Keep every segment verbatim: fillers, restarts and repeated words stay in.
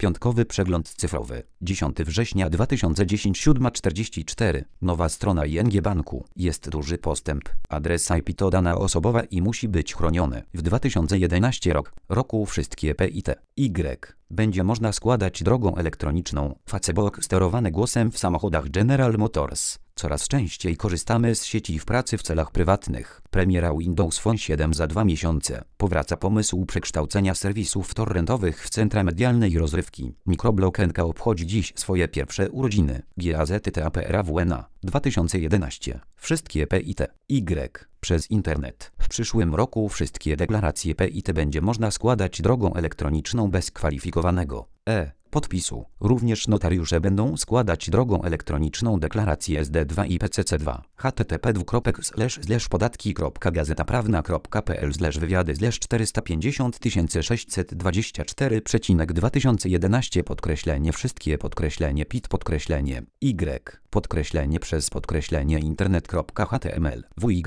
Piątkowy przegląd cyfrowy. dziesiątego września dwa tysiące dziesiątego, siódma czterdzieści cztery. Nowa strona I N G Banku. Jest duży postęp. Adres I P to dana osobowa i musi być chroniony. W dwa tysiące jedenastym rok, roku wszystkie P I T, Y będzie można składać drogą elektroniczną. Facebook sterowany głosem w samochodach General Motors. Coraz częściej korzystamy z sieci w pracy w celach prywatnych. Premiera Windows Phone siedem za dwa miesiące. Powraca pomysł przekształcenia serwisów torrentowych w centra medialnej rozrywki. Mikroblog N K obchodzi dziś swoje pierwsze urodziny. Gazetaprawna dwa tysiące jedenaście. Wszystkie P I T, Y przez internet. W przyszłym roku wszystkie deklaracje P I T będzie można składać drogą elektroniczną bez kwalifikowanego e podpisu. Również notariusze będą składać drogą elektroniczną deklaracje S D dwa i P C C dwa. h t t p dwukropek slash slash podatki kropka gazetaprawna kropka p l slash wywiady slash czterysta pięćdziesiąt tysięcy sześćset dwadzieścia cztery przecinek dwa tysiące jedenaście podkreślenie wszystkie podkreślenie P I T podkreślenie Y podkreślenie przez podkreślenie internet.html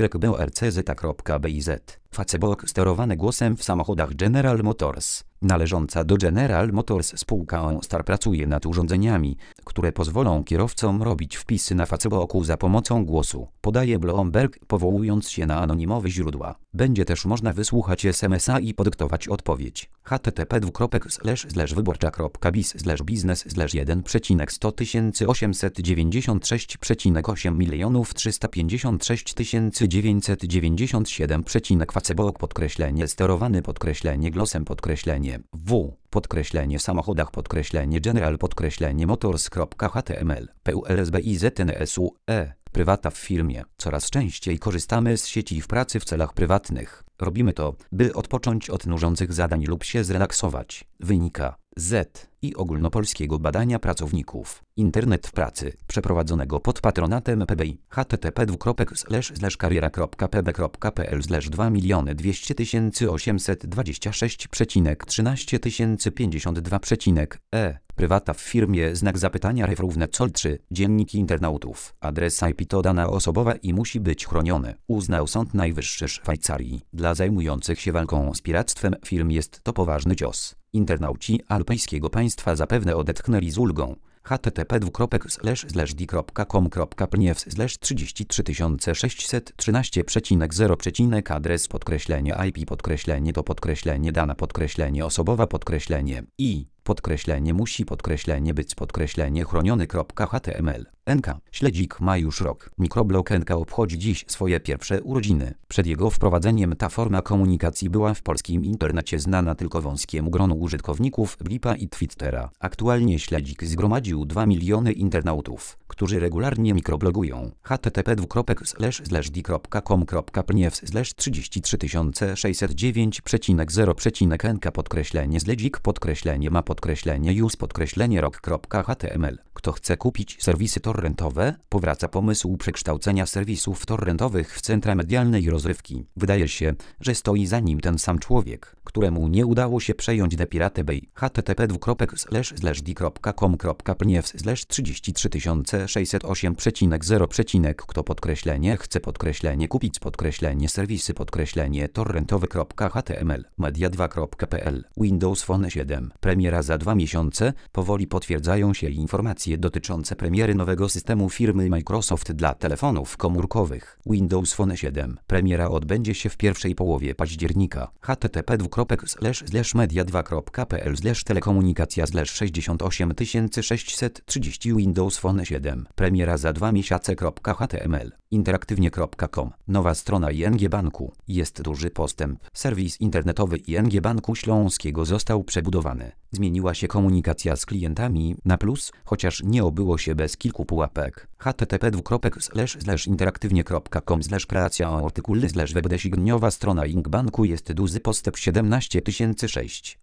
wybrcz.biz. Facebook sterowany głosem w samochodach General Motors. Należąca do General Motors spółka OnStar pracuje nad urządzeniami, które pozwolą kierowcom robić wpisy na Facebooku za pomocą głosu, podaje Bloomberg, powołując się na anonimowe źródła. Będzie też można wysłuchać S M S a i podyktować odpowiedź. h t t p dwukropek slash slash wyborcza.biz slash biznes slash jeden przecinek sto tysięcy osiemset dziewięćdziesiąt sześć przecinek osiem milionów trzysta pięćdziesiąt sześć tysięcy dziewięćset dziewięćdziesiąt siedem przecinek Facebook podkreślenie sterowany podkreślenie głosem podkreślenie w podkreślenie samochodach podkreślenie general podkreślenie motors.html pulsbiznesu e prywata w firmie. Coraz częściej korzystamy z sieci w pracy w celach prywatnych. Robimy to, by odpocząć od nużących zadań lub się zrelaksować. Wynika z i ogólnopolskiego badania pracowników Internet w pracy przeprowadzonego pod patronatem P B I h t t p dwukropek slash slash kariera kropka p b kropka p l slash dwa miliony dwieście tysięcy osiemset dwadzieścia sześć przecinek trzynaście tysięcy pięćdziesiąt dwa przecinek e prywata w firmie znak zapytania ref równe col trzy dziennik internautów. Adres I P to dana osobowa i musi być chroniony, uznał Sąd Najwyższy Szwajcarii. Dla zajmujących się walką z piractwem firm jest to poważny cios. Internauci alpejskiego państwa zapewne odetchnęli z ulgą. h t t p dwukropek slash slash d kropka com kropka p n f slash trzydzieści trzy tysiące sześćset trzynaście przecinek zero przecinek adres podkreślenie I P podkreślenie to podkreślenie dana podkreślenie osobowa podkreślenie i podkreślenie musi podkreślenie być podkreślenie chroniony.html. N K. Śledzik ma już rok. Mikroblog N K obchodzi dziś swoje pierwsze urodziny. Przed jego wprowadzeniem ta forma komunikacji była w polskim internecie znana tylko wąskiemu gronu użytkowników Blipa i Twittera. Aktualnie śledzik zgromadził dwa miliony internautów, którzy regularnie mikroblogują. h t t p dwukropek slash slash d kropka com kropka p n f slash trzydzieści trzy tysiące sześćset dziewięć przecinek zero przecinek n k podkreślenie śledzik podkreślenie ma podkreślenie use podkreślenie rock.html. Kto chce kupić serwisy torrentowe? Powraca pomysł przekształcenia serwisów torrentowych w centra medialnej rozrywki. Wydaje się, że stoi za nim ten sam człowiek, któremu nie udało się przejąć The Pirate Bay. h t t p dwukropek slash slash d kropka com kropka p n f slash trzydzieści trzy tysiące sześćset osiem przecinek zero przecinek kto podkreślenie chce podkreślenie kupić podkreślenie serwisy podkreślenie torrentowe.html media dwa kropka p l Windows Phone siedem. Premiera za dwa miesiące. Powoli potwierdzają się informacje dotyczące premiery nowego systemu firmy Microsoft dla telefonów komórkowych. Windows Phone siedem. Premiera odbędzie się w pierwszej połowie października. h t t p dwukropek slash slash media dwa kropka p l slash telekomunikacja slash sześćdziesiąt osiem tysięcy sześćset trzydzieści Windows Phone siedem. Premiera za dwa miesiące.html interaktywnie kropka com. Nowa strona I N G Banku. Jest duży postęp. Serwis internetowy I N G Banku Śląskiego został przebudowany. Zmieniła się komunikacja z klientami na plus, chociaż nie obyło się bez kilku pułapek. h t t p dwukropek slash slash interaktywnie kropka com slash kreacja artykuły slash webdesign. Nowa strona I N G Banku jest duży postęp siedemnaście tysięcy sześć.